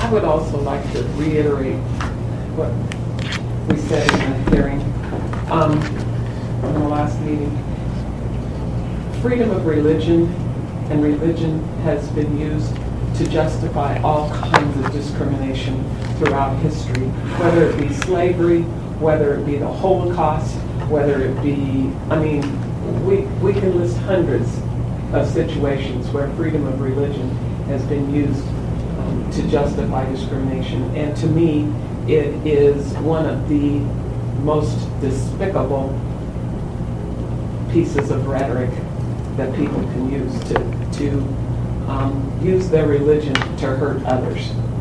I would also like to reiterate what we said in the hearing, in the last meeting. Freedom of religion and religion has been used to justify all kinds of discrimination throughout history, whether it be slavery, whether it be the Holocaust, whether it be, I mean, we can list hundreds of situations where freedom of religion has been used to justify discrimination. And to me, it is one of the most despicable pieces of rhetoric that people can use to use their religion to hurt others.